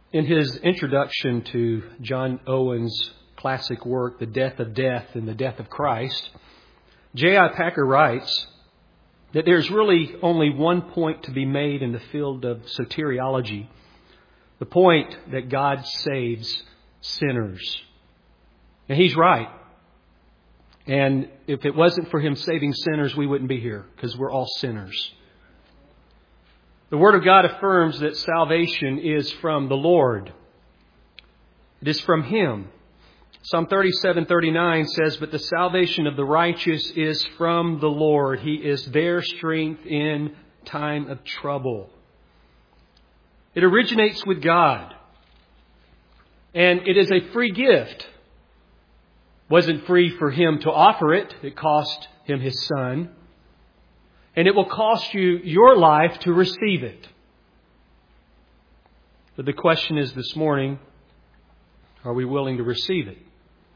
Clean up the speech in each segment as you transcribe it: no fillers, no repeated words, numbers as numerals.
In his introduction to John Owen's classic work, The Death of Death and the Death of Christ, J.I. Packer writes that there's really only one point to be made in the field of soteriology, the point that God saves sinners. And he's right. And if it wasn't for Him saving sinners, we wouldn't be here, because we're all sinners. The Word of God affirms that salvation is from the Lord. It is from Him. Psalm 37:39 says, "But the salvation of the righteous is from the Lord. He is their strength in time of trouble." It originates with God. And it is a free gift. It wasn't free for Him to offer it. It cost Him His Son. And it will cost you your life to receive it. But the question is this morning, are we willing to receive it?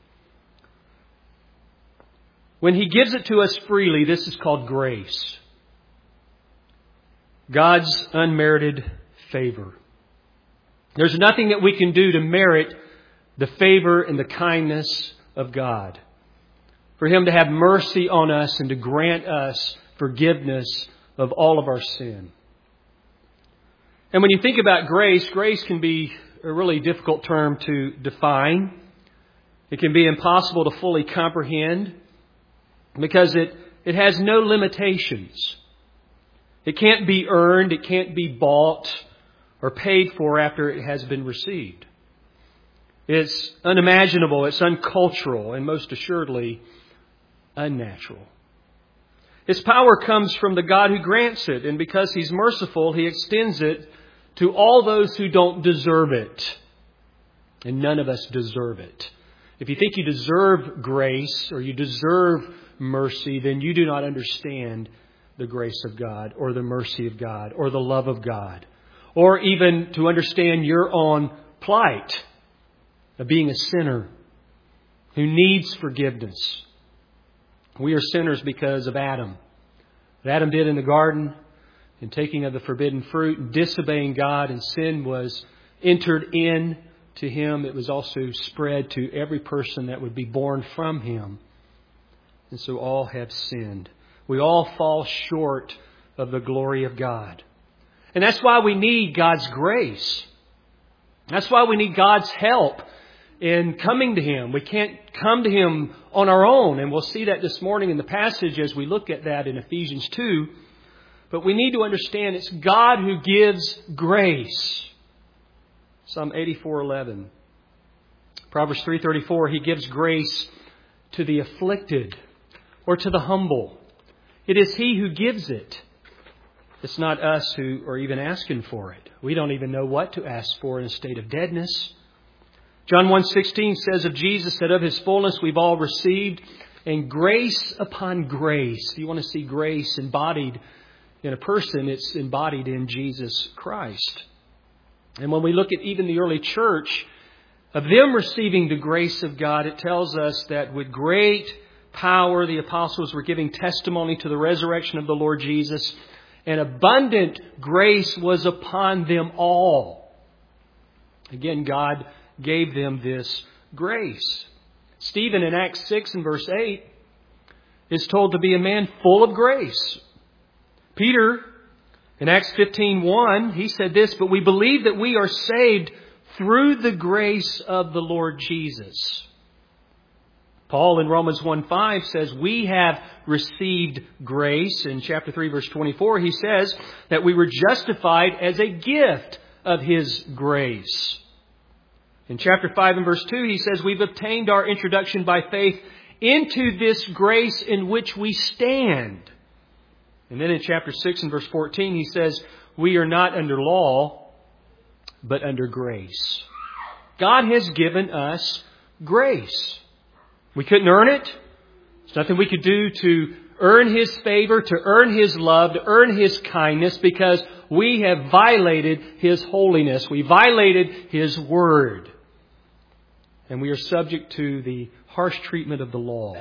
When He gives it to us freely, this is called grace. God's unmerited favor. There's nothing that we can do to merit the favor and the kindness of God. For Him to have mercy on us and to grant us forgiveness of all of our sin. And when you think about grace, grace can be a really difficult term to define. It can be impossible to fully comprehend because it has no limitations. It can't be earned, it can't be bought or paid for after it has been received. It's unimaginable, it's uncultural, and most assuredly unnatural. Its power comes from the God who grants it, and because He's merciful, He extends it to all those who don't deserve it. And none of us deserve it. If you think you deserve grace or you deserve mercy, then you do not understand the grace of God or the mercy of God or the love of God, or even to understand your own plight of being a sinner who needs forgiveness. We are sinners because of Adam. What Adam did in the garden, in taking of the forbidden fruit and disobeying God, and sin was entered in to him. It was also spread to every person that would be born from him. And so all have sinned. We all fall short of the glory of God. And that's why we need God's grace. That's why we need God's help in coming to Him. We can't come to Him on our own. And we'll see that this morning in the passage as we look at that in Ephesians 2. But we need to understand it's God who gives grace. Psalm 84:11. Proverbs 3:34, He gives grace to the afflicted or to the humble. It is He who gives it. It's not us who are even asking for it. We don't even know what to ask for in a state of deadness. John 1:16 says of Jesus that of His fullness we've all received, and grace upon grace. If you want to see grace embodied in a person, it's embodied in Jesus Christ. And when we look at even the early church, of them receiving the grace of God, it tells us that with great power the apostles were giving testimony to the resurrection of the Lord Jesus, and abundant grace was upon them all. Again, God gave them this grace. Stephen in Acts 6 and verse 8 is told to be a man full of grace. Peter in Acts 15:1, he said this, "But we believe that we are saved through the grace of the Lord Jesus." Paul in Romans 1:5 says we have received grace. In chapter 3 verse 24 he says that we were justified as a gift of His grace. In chapter 5 and verse 2 he says we've obtained our introduction by faith into this grace in which we stand. And then in chapter 6 and verse 14 he says we are not under law but under grace. God has given us grace. We couldn't earn it. There's nothing we could do to earn His favor, to earn His love, to earn His kindness, because we have violated His holiness. We violated His word. And we are subject to the harsh treatment of the law.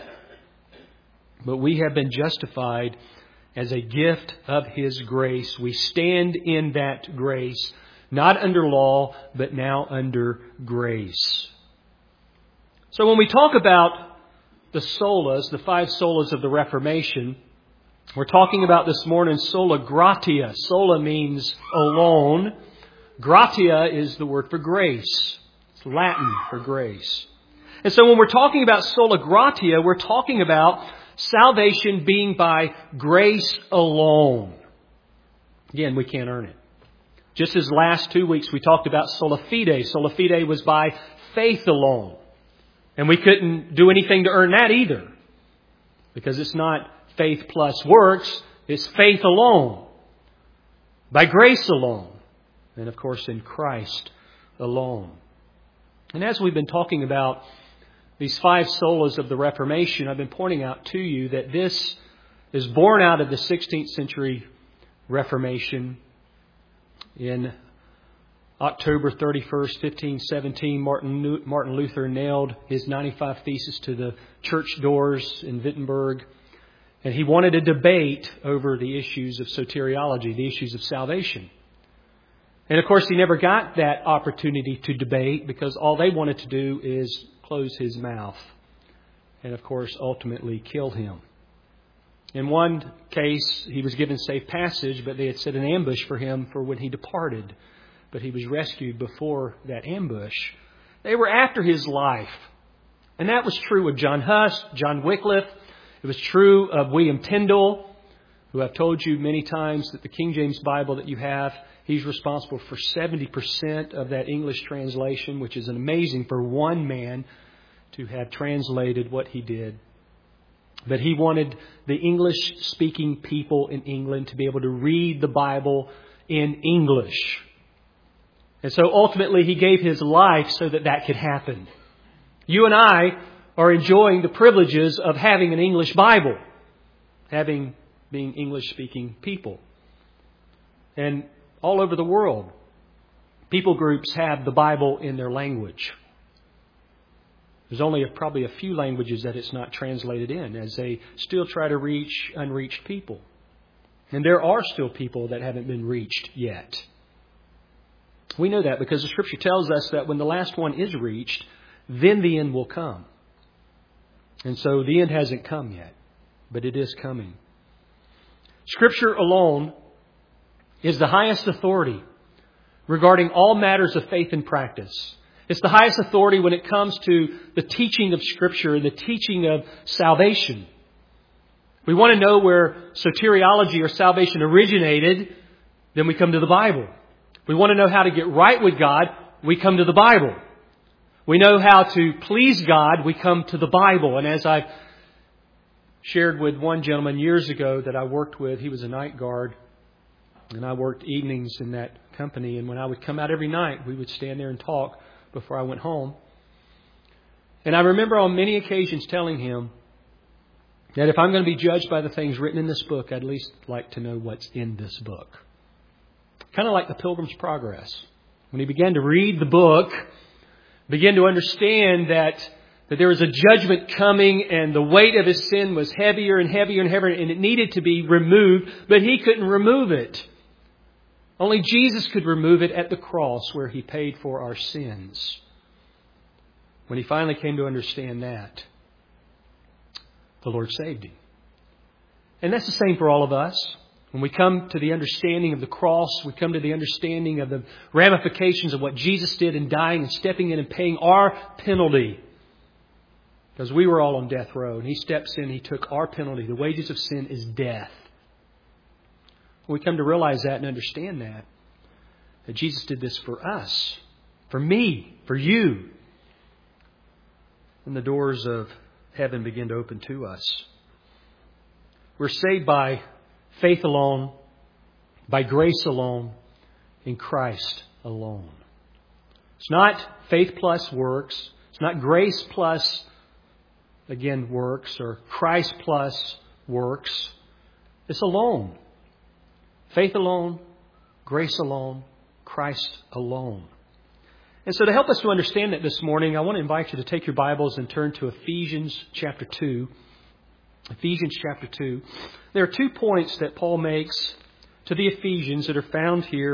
But we have been justified as a gift of His grace. We stand in that grace Not under law, but now under grace. So when we talk about the solas, the 5 solas of the Reformation, we're talking about this morning sola gratia. Sola means alone. Gratia is the word for grace. It's Latin for grace. And so when we're talking about sola gratia, we're talking about salvation being by grace alone. Again, we can't earn it. Just as last 2 weeks we talked about sola fide. Sola fide was by faith alone. And we couldn't do anything to earn that either. Because it's not faith plus works. It's faith alone. By grace alone. And of course in Christ alone. And as we've been talking about these 5 solas of the Reformation, I've been pointing out to you that this is born out of the 16th century Reformation. In October 31st, 1517, Martin Luther nailed his 95 Theses to the church doors in Wittenberg. And he wanted a debate over the issues of soteriology, the issues of salvation. And of course, he never got that opportunity to debate because all they wanted to do is close his mouth. And of course, ultimately kill him. In one case, he was given safe passage, but they had set an ambush for him for when he departed. But he was rescued before that ambush. They were after his life. And that was true of John Huss, John Wycliffe. It was true of William Tyndale, who I've told you many times that the King James Bible that you have, he's responsible for 70% of that English translation, which is amazing for one man to have translated what he did. But he wanted the English-speaking people in England to be able to read the Bible in English. And so ultimately he gave his life so that that could happen. You and I are enjoying the privileges of having an English Bible, being English-speaking people. And all over the world, people groups have the Bible in their language. There's only probably a few languages that it's not translated in as they still try to reach unreached people. And there are still people that haven't been reached yet. We know that because the Scripture tells us that when the last one is reached, then the end will come. And so the end hasn't come yet, but it is coming. Scripture alone is the highest authority regarding all matters of faith and practice. It's the highest authority when it comes to the teaching of Scripture and the teaching of salvation. We want to know where soteriology or salvation originated, then we come to the Bible. We want to know how to get right with God, we come to the Bible. We know how to please God, we come to the Bible. And as I shared with one gentleman years ago that I worked with, he was a night guard, and I worked evenings in that company. And when I would come out every night, we would stand there and talk before I went home. And I remember on many occasions telling him that if I'm going to be judged by the things written in this book, I'd at least like to know what's in this book. Kind of like the Pilgrim's Progress. When he began to read the book, began to understand that there was a judgment coming and the weight of his sin was heavier and heavier and heavier and it needed to be removed, but he couldn't remove it. Only Jesus could remove it at the cross where He paid for our sins. When he finally came to understand that, the Lord saved him. And that's the same for all of us. When we come to the understanding of the cross, we come to the understanding of the ramifications of what Jesus did in dying and stepping in and paying our penalty. Because we were all on death row. And He steps in, He took our penalty. The wages of sin is death. We come to realize that and understand that Jesus did this for us, for me, for you. And the doors of heaven begin to open to us. We're saved by faith alone, by grace alone, in Christ alone. It's not faith plus works. It's not grace plus, again, works, or Christ plus works. It's alone. Faith alone, grace alone, Christ alone. And so to help us to understand that this morning, I want to invite you to take your Bibles and turn to Ephesians chapter 2. Ephesians chapter 2. There are 2 points that Paul makes to the Ephesians that are found here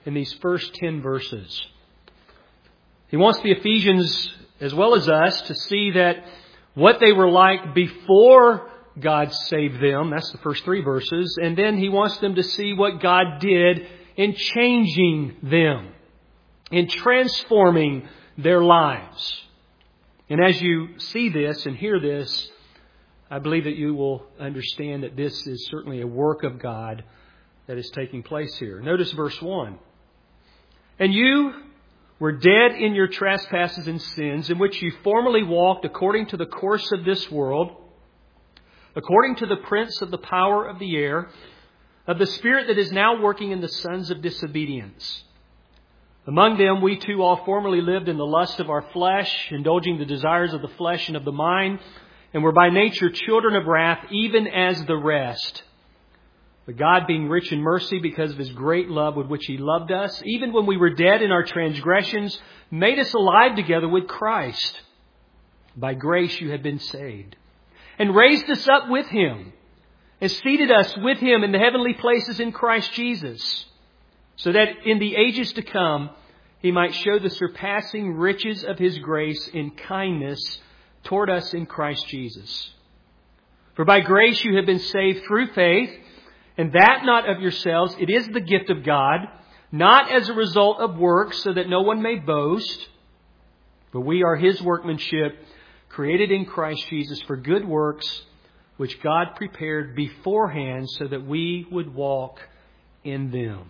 in these first 10 verses. He wants the Ephesians, as well as us, to see that what they were like before God saved them, that's the first 3 verses, and then he wants them to see what God did in changing them, in transforming their lives. And as you see this and hear this, I believe that you will understand that this is certainly a work of God that is taking place here. Notice verse 1. And you were dead in your trespasses and sins, in which you formerly walked according to the course of this world, according to the prince of the power of the air, of the spirit that is now working in the sons of disobedience. Among them we too all formerly lived in the lust of our flesh, indulging the desires of the flesh and of the mind, and were by nature children of wrath, even as the rest. But God, being rich in mercy because of His great love with which He loved us, even when we were dead in our transgressions, made us alive together with Christ. By grace you have been saved, and raised us up with Him, and seated us with Him in the heavenly places in Christ Jesus, so that in the ages to come He might show the surpassing riches of His grace in kindness toward us in Christ Jesus. For by grace you have been saved through faith, and that not of yourselves, it is the gift of God, not as a result of works, so that no one may boast. For we are His workmanship, created in Christ Jesus for good works, which God prepared beforehand so that we would walk in them.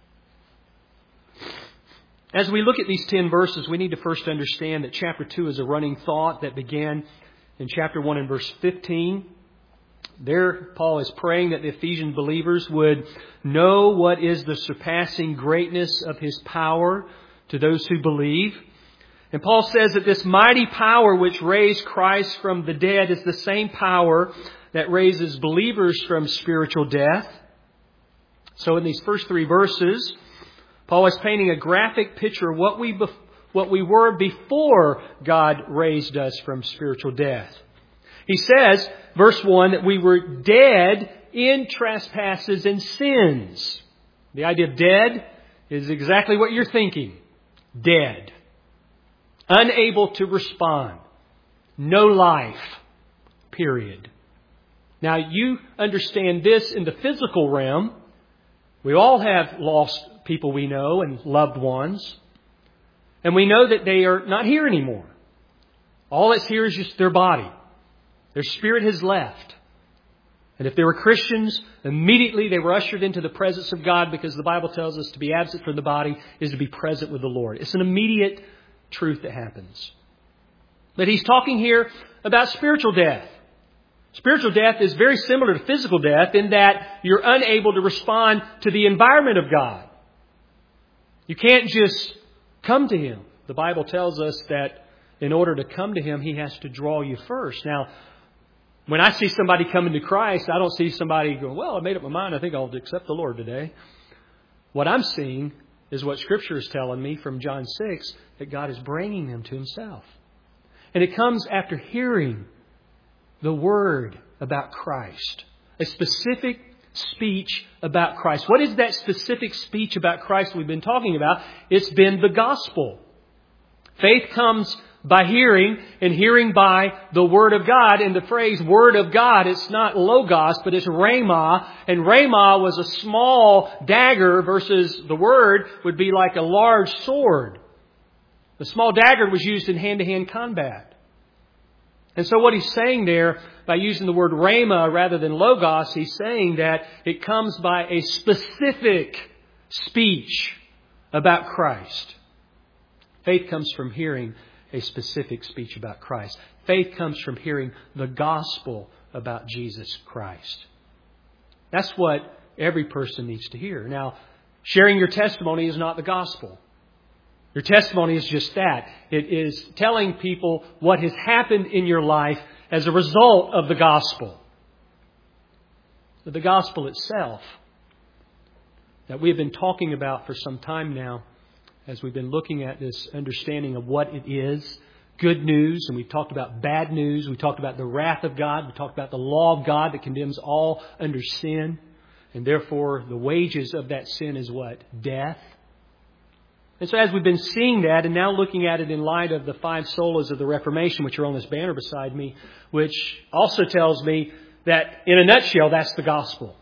As we look at these 10 verses, we need to first understand that chapter 2 is a running thought that began in chapter 1 and verse 15. There, Paul is praying that the Ephesian believers would know what is the surpassing greatness of His power to those who believe. And Paul says that this mighty power which raised Christ from the dead is the same power that raises believers from spiritual death. So in these first 3 verses, Paul is painting a graphic picture of what we were before God raised us from spiritual death. He says, verse 1, that we were dead in trespasses and sins. The idea of dead is exactly what you're thinking. Dead. Unable to respond. No life. Period. Now you understand this in the physical realm. We all have lost people we know and loved ones. And we know that they are not here anymore. All that's here is just their body. Their spirit has left. And if they were Christians, immediately they were ushered into the presence of God, because the Bible tells us to be absent from the body is to be present with the Lord. It's an immediate truth that happens. But he's talking here about spiritual death. Spiritual death is very similar to physical death in that you're unable to respond to the environment of God. You can't just come to Him. The Bible tells us that in order to come to Him, He has to draw you first. Now, when I see somebody coming to Christ, I don't see somebody going, well, I made up my mind. I think I'll accept the Lord today. What I'm seeing is what Scripture is telling me from John 6, that God is bringing them to Himself. And it comes after hearing the Word about Christ. A specific speech about Christ. What is that specific speech about Christ we've been talking about? It's been the gospel. Faith comes by hearing, and hearing by the Word of God. And the phrase Word of God, it's not logos, but it's rhema. And rhema was a small dagger versus the Word would be like a large sword. The small dagger was used in hand-to-hand combat. And so what he's saying there, by using the word rhema rather than logos, he's saying that it comes by a specific speech about Christ. Faith comes from hearing a specific speech about Christ. Faith comes from hearing the gospel about Jesus Christ. That's what every person needs to hear. Now, sharing your testimony is not the gospel. Your testimony is just that. It is telling people what has happened in your life as a result of the gospel. The gospel itself that we have been talking about for some time now, as we've been looking at this understanding of what it is. Good news, and we've talked about bad news. We talked about the wrath of God. We talked about the law of God that condemns all under sin. And therefore, the wages of that sin is what? Death. And so as we've been seeing that and now looking at it in light of the 5 solas of the Reformation, which are on this banner beside me, which also tells me that in a nutshell, that's the gospel.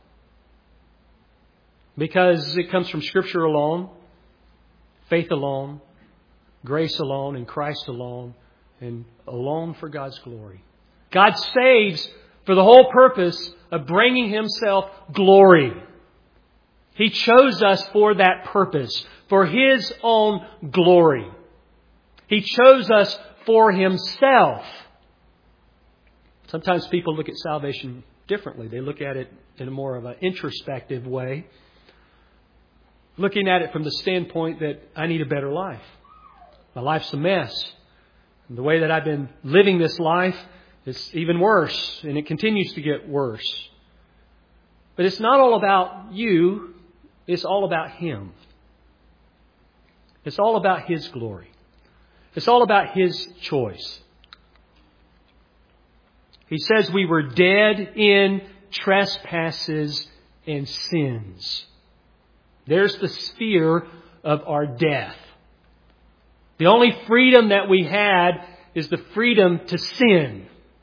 Because it comes from Scripture alone, faith alone, grace alone, and Christ alone, and alone for God's glory. God saves for the whole purpose of bringing Himself glory. He chose us for that purpose, for His own glory. He chose us for Himself. Sometimes people look at salvation differently. They look at it in a more of an introspective way, looking at it from the standpoint that I need a better life. My life's a mess. And the way that I've been living this life is even worse, and it continues to get worse. But it's not all about you. It's all about Him. It's all about His glory. It's all about His choice. He says we were dead in trespasses and sins. There's the sphere of our death. The only freedom that we had is the freedom to sin.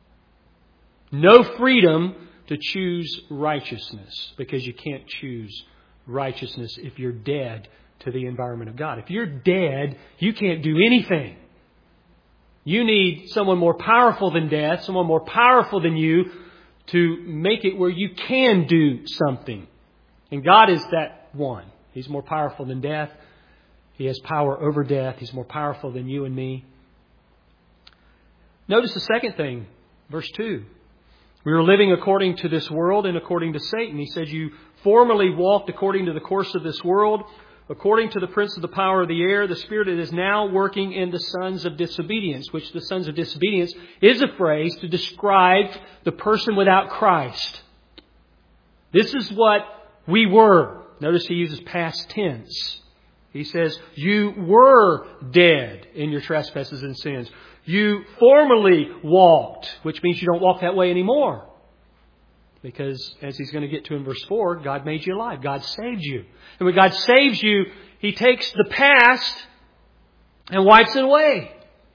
No freedom to choose righteousness, because you can't choose righteousness if you're dead to the environment of God. If you're dead, you can't do anything. You need someone more powerful than death, someone more powerful than you to make it where you can do something. And God is that one. He's more powerful than death. He has power over death. He's more powerful than you and me. Notice the second thing, verse 2. We were living according to this world and according to Satan. He says, you formerly walked according to the course of this world, according to the prince of the power of the air, the spirit that is now working in the sons of disobedience, which the sons of disobedience is a phrase to describe the person without Christ. This is what we were. Notice he uses past tense. He says, you were dead in your trespasses and sins. You formerly walked, which means you don't walk that way anymore. Because, as he's going to get to in verse 4, God made you alive. God saved you. And when God saves you, He takes the past and wipes it away.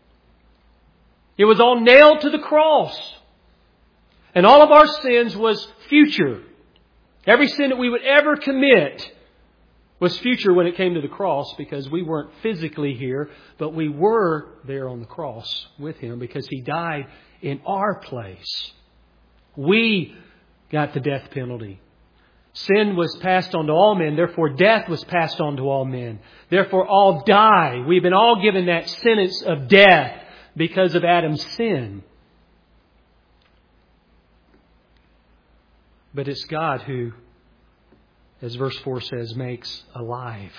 It was all nailed to the cross. And all of our sins was future. Every sin that we would ever commit was future when it came to the cross, because we weren't physically here, but we were there on the cross with Him because He died in our place. We got the death penalty. Sin was passed on to all men, therefore death was passed on to all men. Therefore all die. We've been all given that sentence of death because of Adam's sin. But it's God who, as verse 4 says, makes alive.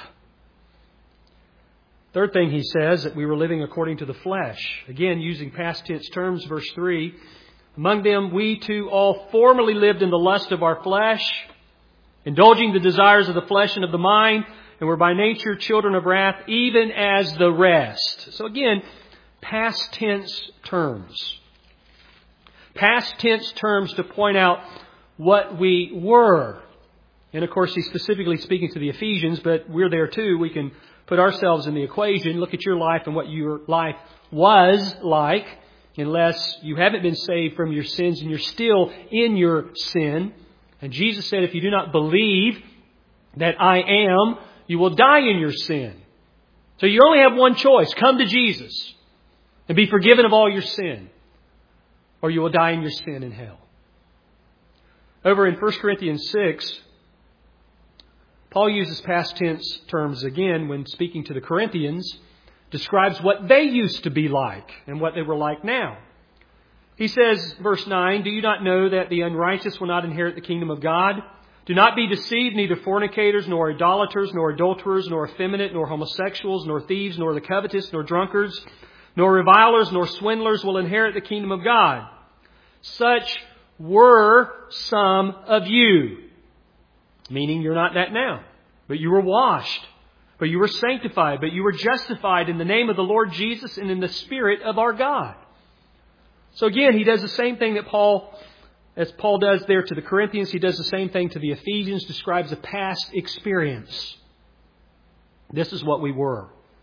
Third thing he says, that we were living according to the flesh. Again, using past tense terms, verse 3. Among them we too all formerly lived in the lust of our flesh, indulging the desires of the flesh and of the mind, and were by nature children of wrath, even as the rest. So again, past tense terms. Past tense terms to point out what we were. And of course, he's specifically speaking to the Ephesians, but we're there too. We can put ourselves in the equation, look at your life and what your life was like, unless you haven't been saved from your sins and you're still in your sin. And Jesus said, if you do not believe that I am, you will die in your sin. So you only have one choice. Come to Jesus and be forgiven of all your sin, or you will die in your sin in hell. Over in 1 Corinthians 6, Paul uses past tense terms again when speaking to the Corinthians, describes what they used to be like and what they were like now. He says, verse 9, do you not know that the unrighteous will not inherit the kingdom of God? Do not be deceived, neither fornicators, nor idolaters, nor adulterers, nor effeminate, nor homosexuals, nor thieves, nor the covetous, nor drunkards, nor revilers, nor swindlers will inherit the kingdom of God. Such were some of you. Meaning you're not that now, but you were washed, but you were sanctified, but you were justified in the name of the Lord Jesus and in the Spirit of our God. So again, he does the same thing that Paul does there to the Corinthians. He does the same thing to the Ephesians, describes a past experience. This is what we were.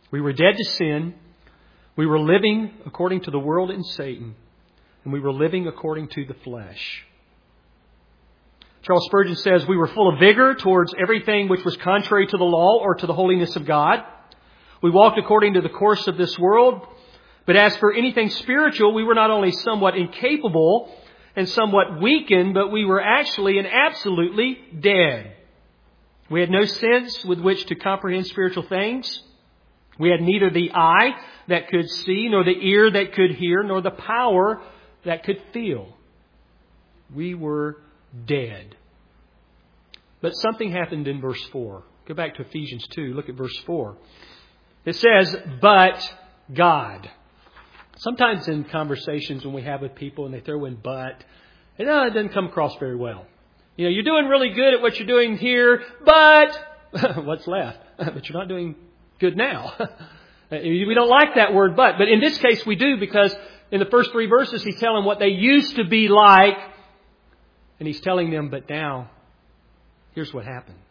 We were dead to sin. We were living according to the world and Satan. And we were living according to the flesh. Charles Spurgeon says, we were full of vigor towards everything which was contrary to the law or to the holiness of God. We walked according to the course of this world. But as for anything spiritual, we were not only somewhat incapable and somewhat weakened, but we were actually and absolutely dead. We had no sense with which to comprehend spiritual things. We had neither the eye that could see, nor the ear that could hear, nor the power that could feel. We were dead. But something happened in verse 4. Go back to Ephesians 2. Look at verse 4. It says, but God. Sometimes in conversations when we have with people and they throw in but, it doesn't come across very well. You know, you're doing really good at what you're doing here, but what's left? But you're not doing good now. We don't like that word but. But in this case we do, because in the first 3 verses he's telling what they used to be like. And he's telling them, but now, here's what happened.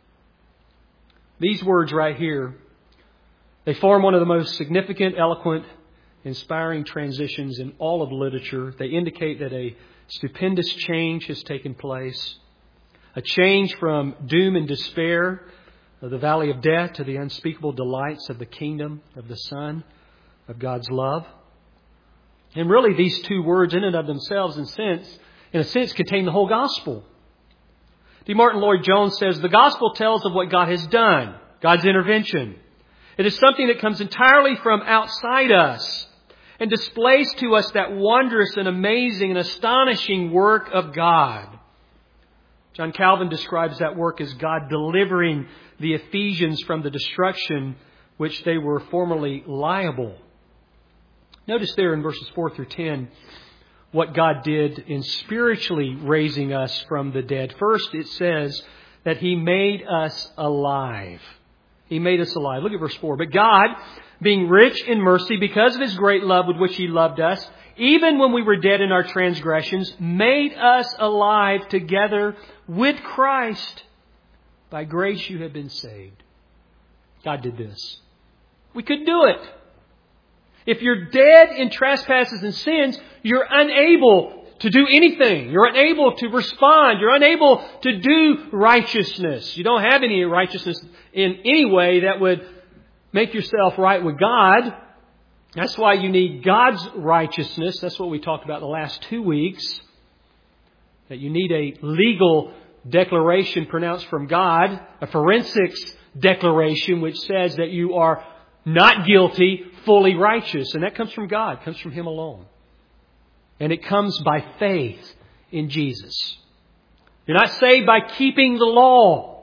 These words right here, they form one of the most significant, eloquent, inspiring transitions in all of literature. They indicate that a stupendous change has taken place. A change from doom and despair of the valley of death to the unspeakable delights of the kingdom of the Son of God's love. And really these 2 words in and of themselves, in a sense, contain the whole gospel. D. Martin Lloyd-Jones says, the gospel tells of what God has done, God's intervention. It is something that comes entirely from outside us and displays to us that wondrous and amazing and astonishing work of God. John Calvin describes that work as God delivering the Ephesians from the destruction which they were formerly liable. Notice there in verses 4 through 10 what God did in spiritually raising us from the dead. First, it says that He made us alive. He made us alive. Look at verse 4. But God, being rich in mercy because of His great love with which He loved us, even when we were dead in our transgressions, made us alive together with Christ. By grace you have been saved. God did this. We could do it. If you're dead in trespasses and sins, you're unable to do anything. You're unable to respond. You're unable to do righteousness. You don't have any righteousness in any way that would make yourself right with God. That's why you need God's righteousness. That's what we talked about the last 2 weeks. That you need a legal declaration pronounced from God, a forensics declaration which says that you are not guilty, fully righteous. And that comes from God. It comes from Him alone. And it comes by faith in Jesus. You're not saved by keeping the law.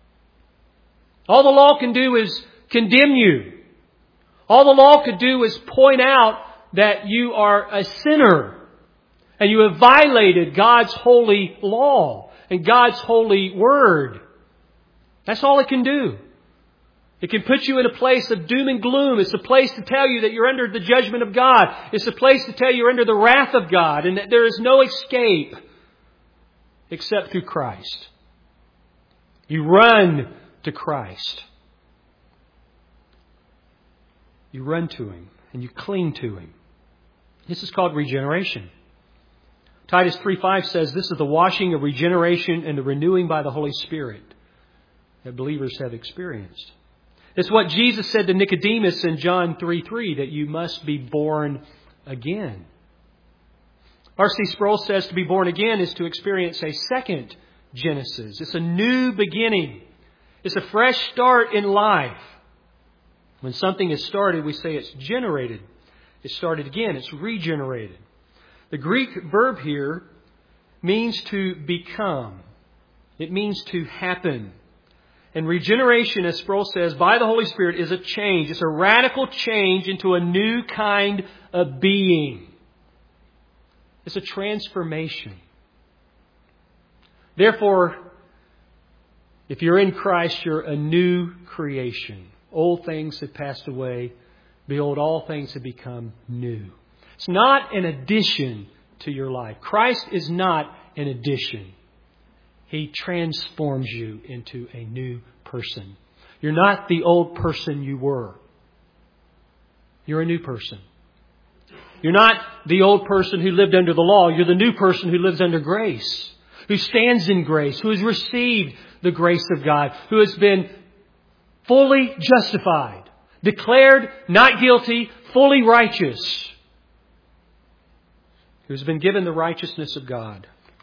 All the law can do is condemn you. All the law could do is point out that you are a sinner and you have violated God's holy law and God's holy word. That's all it can do. It can put you in a place of doom and gloom. It's a place to tell you that you're under the judgment of God. It's a place to tell you you're under the wrath of God and that there is no escape except through Christ. You run to Christ. You run to Him and you cling to Him. This is called regeneration. Titus 3:5 says this is the washing of regeneration and the renewing by the Holy Spirit that believers have experienced. It's what Jesus said to Nicodemus in John 3:3, that you must be born again. R.C. Sproul says to be born again is to experience a second Genesis. It's a new beginning. It's a fresh start in life. When something is started, we say it's generated. It's started again. It's regenerated. The Greek verb here means to become. It means to happen. And regeneration, as Sproul says, by the Holy Spirit is a change. It's a radical change into a new kind of being. It's a transformation. Therefore, if you're in Christ, you're a new creation. Old things have passed away. Behold, all things have become new. It's not an addition to your life. Christ is not an addition. He transforms you into a new person. You're not the old person you were. You're a new person. You're not the old person who lived under the law. You're the new person who lives under grace, who stands in grace, who has received the grace of God, who has been fully justified, declared not guilty, fully righteous, who has been given the righteousness of God.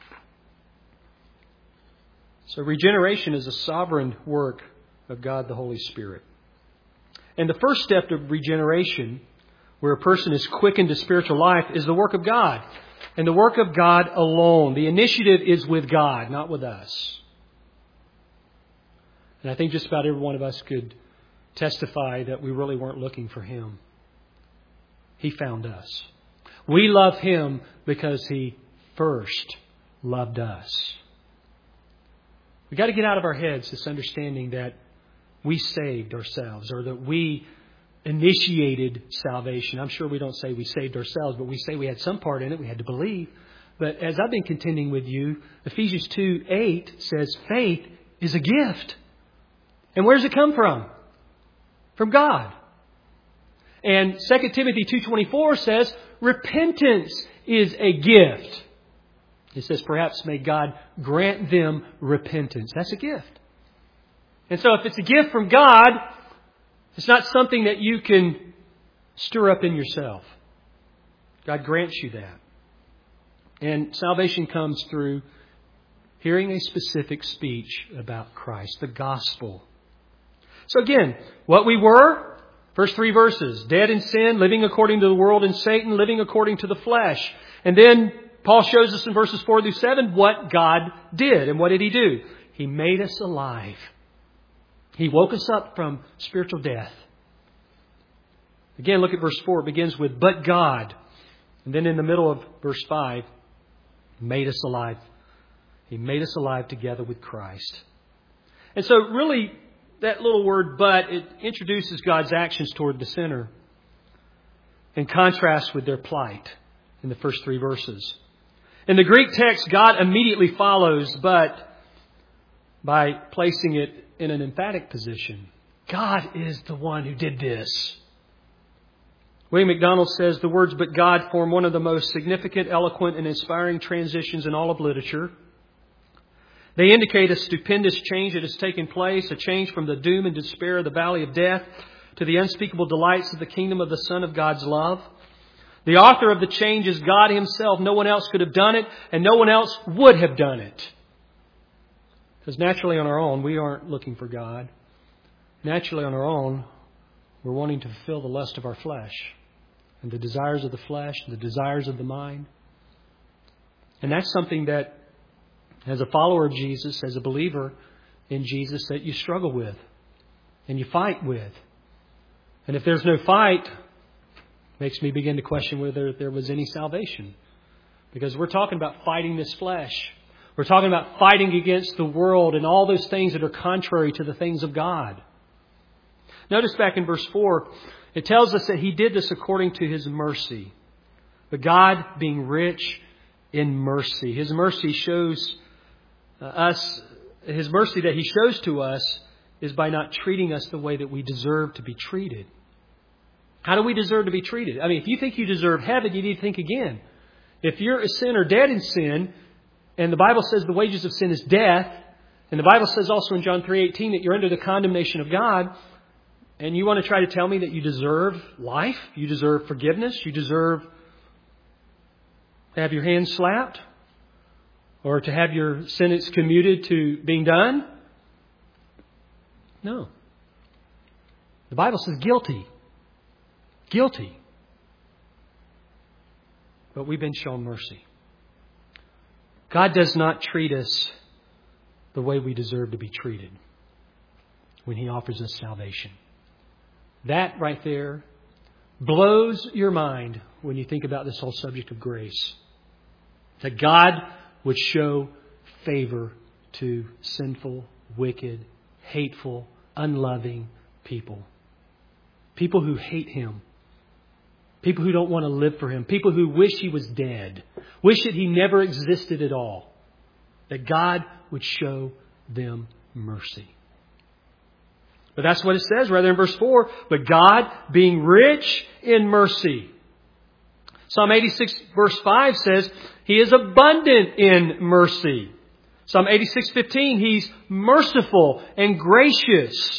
So regeneration is a sovereign work of God the Holy Spirit. And the first step of regeneration, where a person is quickened to spiritual life, is the work of God. And the work of God alone. The initiative is with God, not with us. And I think just about every one of us could testify that we really weren't looking for Him. He found us. We love Him because He first loved us. We've got to get out of our heads this understanding that we saved ourselves, or that we initiated salvation. I'm sure we don't say we saved ourselves, but we say we had some part in it. We had to believe. But as I've been contending with you, Ephesians 2:8 says faith is a gift. And where does it come from? From God. And 2 Timothy 2:24 says repentance is a gift. It says perhaps may God grant them repentance. That's a gift. And so if it's a gift from God, it's not something that you can stir up in yourself. God grants you that. And salvation comes through hearing a specific speech about Christ, the gospel. So again, what we were, first 3 verses, dead in sin, living according to the world and Satan, living according to the flesh. And then Paul shows us in verses 4 through 7 what God did. And what did He do? He made us alive. He woke us up from spiritual death. Again, look at verse 4. It begins with, but God. And then in the middle of verse 5, made us alive. He made us alive together with Christ. And so really, that little word but, it introduces God's actions toward the sinner in contrast with their plight in the first 3 verses. In the Greek text, God immediately follows but by placing it in an emphatic position. God is the one who did this. William MacDonald says the words "but God" form one of the most significant, eloquent, and inspiring transitions in all of literature. They indicate a stupendous change that has taken place, a change from the doom and despair of the valley of death to the unspeakable delights of the kingdom of the Son of God's love. The author of the change is God Himself. No one else could have done it, and no one else would have done it. Because naturally on our own, we aren't looking for God. Naturally on our own, we're wanting to fulfill the lust of our flesh and the desires of the flesh, and the desires of the mind. And that's something that, as a follower of Jesus, as a believer in Jesus, that you struggle with and you fight with. And if there's no fight, it makes me begin to question whether there was any salvation. Because we're talking about fighting this flesh. We're talking about fighting against the world and all those things that are contrary to the things of God. Notice back in verse 4, it tells us that He did this according to His mercy. But God being rich in mercy. His mercy shows us, His mercy that He shows to us is by not treating us the way that we deserve to be treated. How do we deserve to be treated? I mean, if you think you deserve heaven, you need to think again. If you're a sinner, dead in sin, and the Bible says the wages of sin is death, and the Bible says also in John 3:18 that you're under the condemnation of God, and you want to try to tell me that you deserve life, you deserve forgiveness, you deserve to have your hands slapped, or to have your sentence commuted to being done? No. The Bible says guilty. Guilty. But we've been shown mercy. God does not treat us the way we deserve to be treated when He offers us salvation. That right there blows your mind when you think about this whole subject of grace. That God would show favor to sinful, wicked, hateful, unloving people. People who hate Him. People who don't want to live for Him. People who wish He was dead. Wish that He never existed at all. That God would show them mercy. But that's what it says rather in verse 4. But God, being rich in mercy. Psalm 86 verse 5 says, He is abundant in mercy. Psalm 86:15, He's merciful and gracious.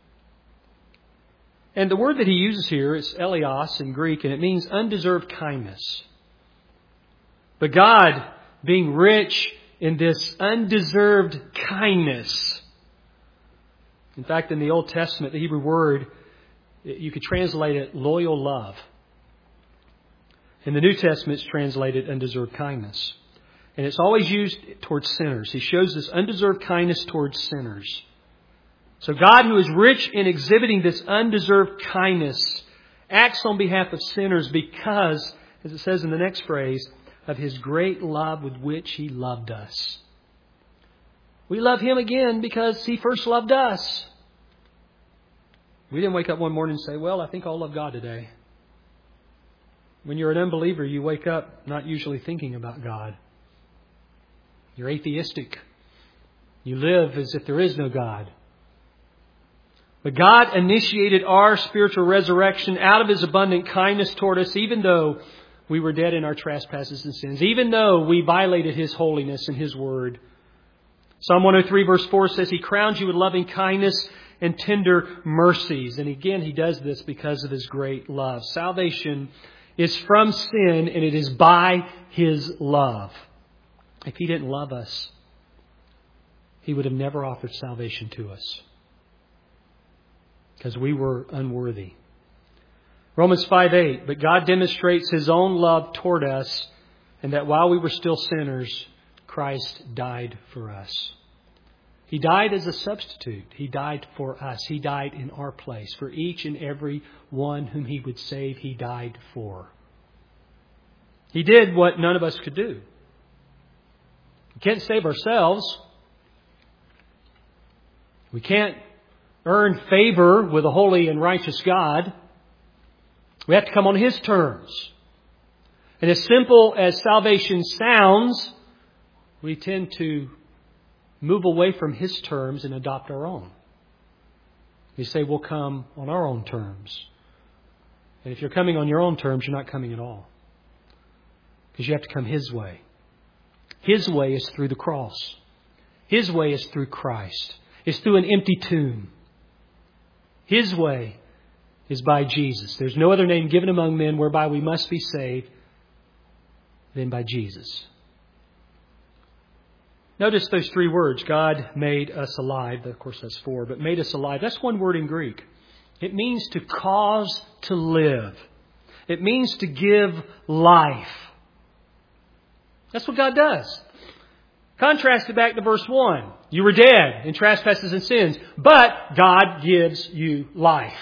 And the word that he uses here is eleos in Greek, and it means undeserved kindness. But God, being rich in this undeserved kindness. In fact, in the Old Testament, the Hebrew word, you could translate it loyal love. In the New Testament, it's translated undeserved kindness. And it's always used towards sinners. He shows this undeserved kindness towards sinners. So God, who is rich in exhibiting this undeserved kindness, acts on behalf of sinners because, as it says in the next phrase, of His great love with which He loved us. We love Him again because He first loved us. We didn't wake up one morning and say, well, I think I'll love God today. When you're an unbeliever, you wake up not usually thinking about God. You're atheistic. You live as if there is no God. But God initiated our spiritual resurrection out of His abundant kindness toward us, even though we were dead in our trespasses and sins, even though we violated His holiness and His word. Psalm 103 verse 4 says, He crowns you with loving kindness and tender mercies. And again, He does this because of His great love. Salvation is from sin, and it is by His love. If He didn't love us, He would have never offered salvation to us, because we were unworthy. Romans 5:8, but God demonstrates His own love toward us, and that while we were still sinners, Christ died for us. He died as a substitute. He died for us. He died in our place. For each and every one whom He would save, He died for. He did what none of us could do. We can't save ourselves. We can't earn favor with a holy and righteous God. We have to come on His terms. And as simple as salvation sounds, we tend to move away from His terms and adopt our own. We say we'll come on our own terms. And if you're coming on your own terms, you're not coming at all. Because you have to come His way. His way is through the cross. His way is through Christ. It's through an empty tomb. His way is by Jesus. There's no other name given among men whereby we must be saved than by Jesus. Notice those three words. God made us alive. Of course, that's four, but made us alive. That's one word in Greek. It means to cause to live. It means to give life. That's what God does. Contrast it back to verse 1. You were dead in trespasses and sins, but God gives you life.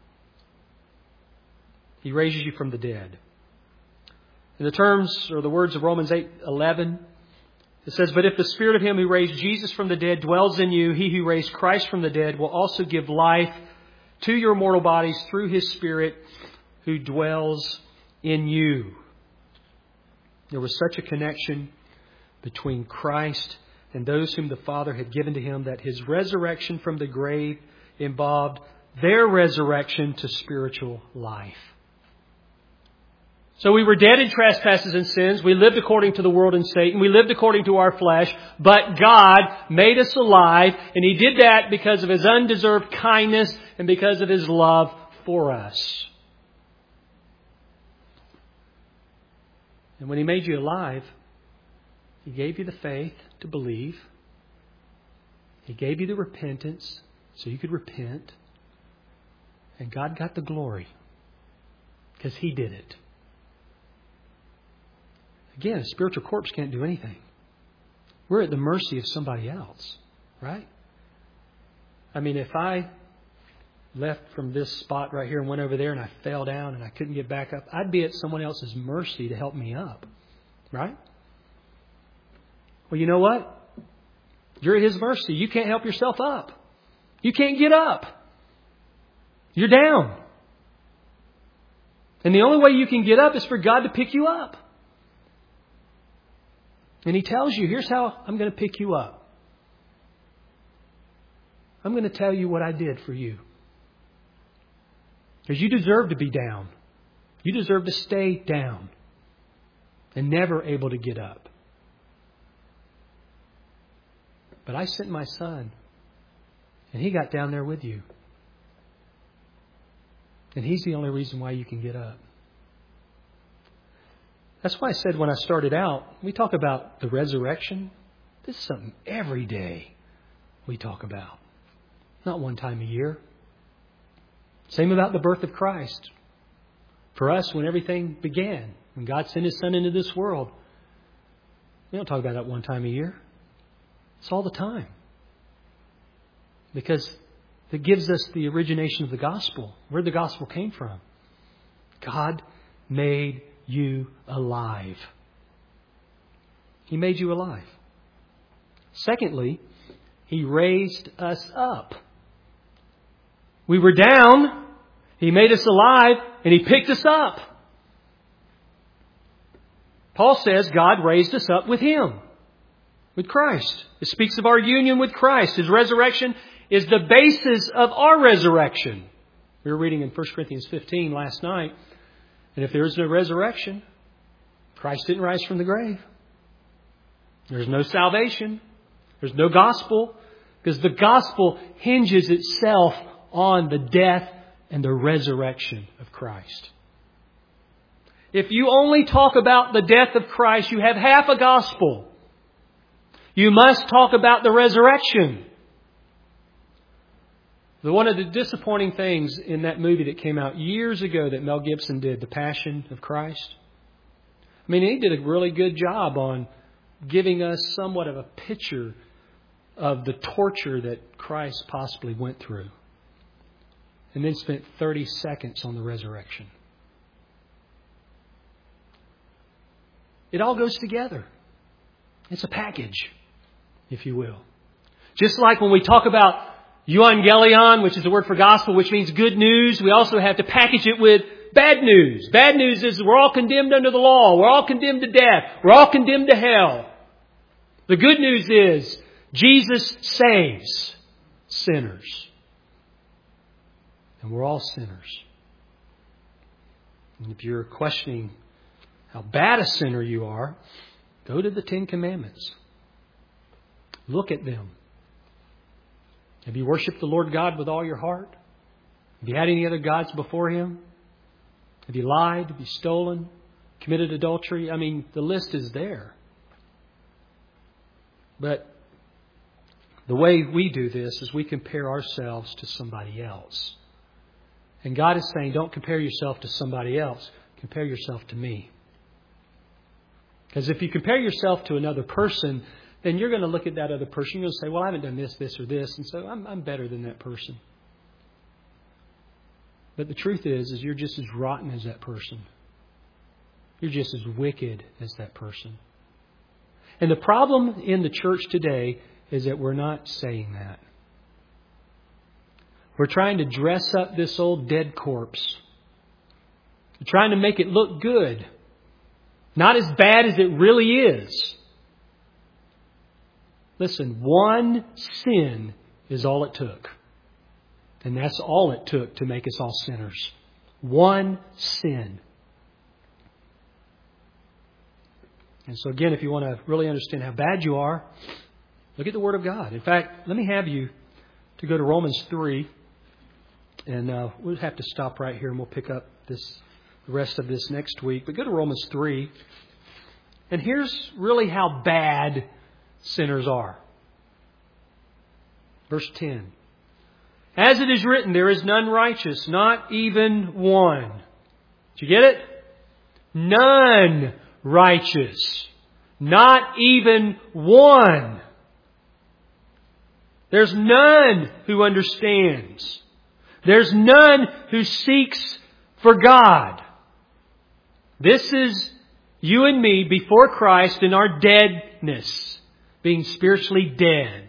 He raises you from the dead. In the terms or the words of Romans 8:11, it says, but if the Spirit of Him who raised Jesus from the dead dwells in you, He who raised Christ from the dead will also give life to your mortal bodies through His Spirit who dwells in you. There was such a connection between Christ and those whom the Father had given to Him that His resurrection from the grave involved their resurrection to spiritual life. So we were dead in trespasses and sins. We lived according to the world and Satan. We lived according to our flesh. But God made us alive. And He did that because of His undeserved kindness and because of His love for us. And when He made you alive, He gave you the faith to believe. He gave you the repentance so you could repent. And God got the glory because He did it. Again, a spiritual corpse can't do anything. We're at the mercy of somebody else, right? I mean, if I left from this spot right here and went over there and I fell down and I couldn't get back up, I'd be at someone else's mercy to help me up, right? Well, you know what? You're at His mercy. You can't help yourself up. You can't get up. You're down. And the only way you can get up is for God to pick you up. And He tells you, here's how I'm going to pick you up. I'm going to tell you what I did for you. Because you deserve to be down. You deserve to stay down and never able to get up. But I sent my Son, and He got down there with you. And He's the only reason why you can get up. That's why I said when I started out, we talk about the resurrection. This is something every day we talk about. Not one time a year. Same about the birth of Christ. For us, when everything began, when God sent His Son into this world, we don't talk about that one time a year. It's all the time. Because it gives us the origination of the gospel, where the gospel came from. God made you alive. He made you alive. Secondly, He raised us up. We were down. He made us alive, and He picked us up. Paul says God raised us up with Him, with Christ. It speaks of our union with Christ. His resurrection is the basis of our resurrection. We were reading in 1 Corinthians 15 last night. And if there is no resurrection, Christ didn't rise from the grave. There's no salvation. There's no gospel. Because the gospel hinges itself on the death and the resurrection of Christ. If you only talk about the death of Christ, you have half a gospel. You must talk about the resurrection. One of the disappointing things in that movie that came out years ago that Mel Gibson did, The Passion of Christ. I mean, he did a really good job on giving us somewhat of a picture of the torture that Christ possibly went through. And then spent 30 seconds on the resurrection. It all goes together. It's a package, if you will. Just like when we talk about euangelion, which is the word for gospel, which means good news, we also have to package it with bad news. Bad news is we're all condemned under the law. We're all condemned to death. We're all condemned to hell. The good news is Jesus saves sinners. And we're all sinners. And if you're questioning how bad a sinner you are, go to the Ten Commandments. Look at them. Have you worshipped the Lord God with all your heart? Have you had any other gods before Him? Have you lied? Have you stolen? Committed adultery? I mean, the list is there. But the way we do this is we compare ourselves to somebody else. And God is saying, don't compare yourself to somebody else. Compare yourself to me. Because if you compare yourself to another person, then you're going to look at that other person. You're going to say, well, I haven't done this, this, or this. And so I'm better than that person. But the truth is you're just as rotten as that person. You're just as wicked as that person. And the problem in the church today is that we're not saying that. We're trying to dress up this old dead corpse. We're trying to make it look good. Not as bad as it really is. Listen, one sin is all it took. And that's all it took to make us all sinners. One sin. And so again, if you want to really understand how bad you are, look at the Word of God. In fact, let me have you to go to Romans 3. And we'll have to stop right here and we'll pick up the rest of this next week. But go to Romans 3. And here's really how bad sinners are. Verse 10. As it is written, there is none righteous, not even one. Did you get it? None righteous. Not even one. There's none who understands. There's none who seeks for God. This is you and me before Christ in our deadness, being spiritually dead.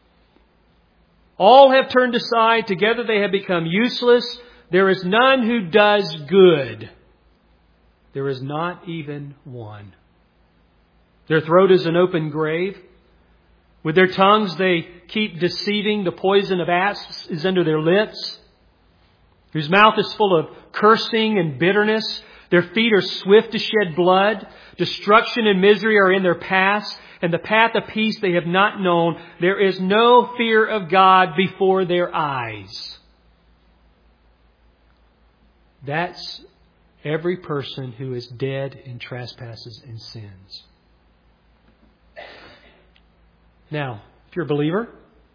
All have turned aside. Together they have become useless. There is none who does good. There is not even one. Their throat is an open grave. With their tongues they keep deceiving. The poison of asps is under their lips. whose mouth is full of cursing and bitterness. Their feet are swift to shed blood. Destruction and misery are in their paths, and the path of peace they have not known. There is no fear of God before their eyes. That's every person who is dead in trespasses and sins. Now, if you're a believer,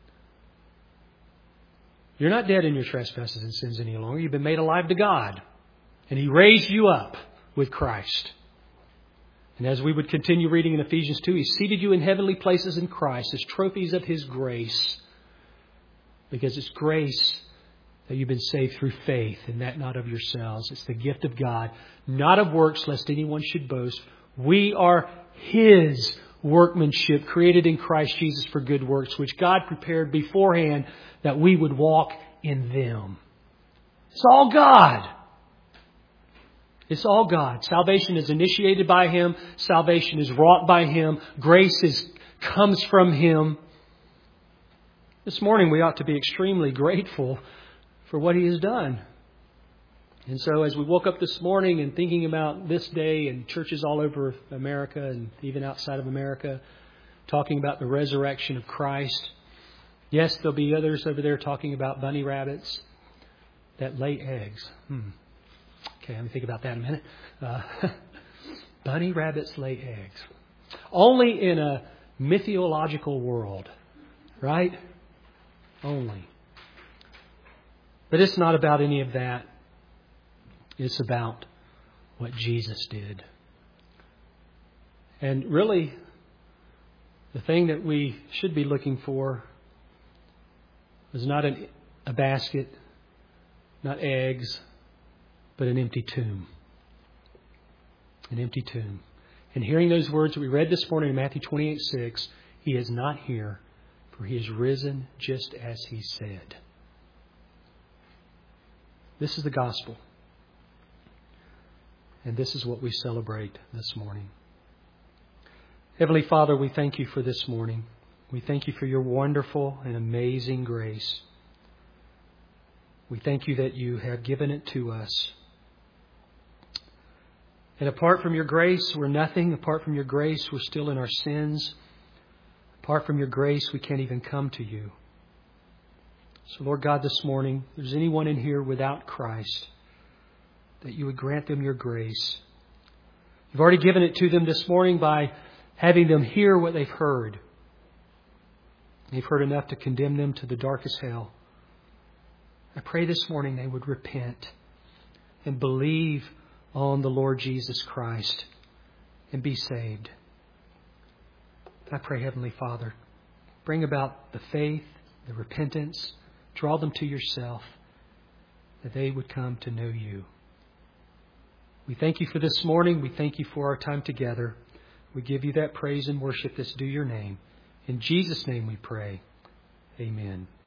you're not dead in your trespasses and sins any longer. You've been made alive to God. And He raised you up with Christ. And as we would continue reading in Ephesians 2, He seated you in heavenly places in Christ as trophies of His grace. Because it's grace that you've been saved through faith, and that not of yourselves. It's the gift of God, not of works, lest anyone should boast. We are His workmanship, created in Christ Jesus for good works, which God prepared beforehand that we would walk in them. It's all God. It's all God. Salvation is initiated by Him. Salvation is wrought by Him. Grace comes from Him. This morning we ought to be extremely grateful for what He has done. And so as we woke up this morning and thinking about this day and churches all over America and even outside of America, talking about the resurrection of Christ. Yes, there'll be others over there talking about bunny rabbits that lay eggs. Okay, let me think about that a minute. Bunny rabbits lay eggs. Only in a mythological world, right? Only. But it's not about any of that. It's about what Jesus did. And really, the thing that we should be looking for is not a basket, not eggs, but an empty tomb. An empty tomb. And hearing those words that we read this morning in Matthew 28:6, He is not here, for He is risen just as He said. This is the gospel. And this is what we celebrate this morning. Heavenly Father, we thank You for this morning. We thank You for Your wonderful and amazing grace. We thank You that You have given it to us. And apart from Your grace, we're nothing. Apart from Your grace, we're still in our sins. Apart from Your grace, we can't even come to You. So, Lord God, this morning, if there's anyone in here without Christ, that You would grant them Your grace. You've already given it to them this morning by having them hear what they've heard. They've heard enough to condemn them to the darkest hell. I pray this morning they would repent and believe on the Lord Jesus Christ and be saved. I pray, Heavenly Father, bring about the faith, the repentance, draw them to Yourself, that they would come to know You. We thank You for this morning. We thank You for our time together. We give You that praise and worship that's due Your name. In Jesus' name we pray. Amen.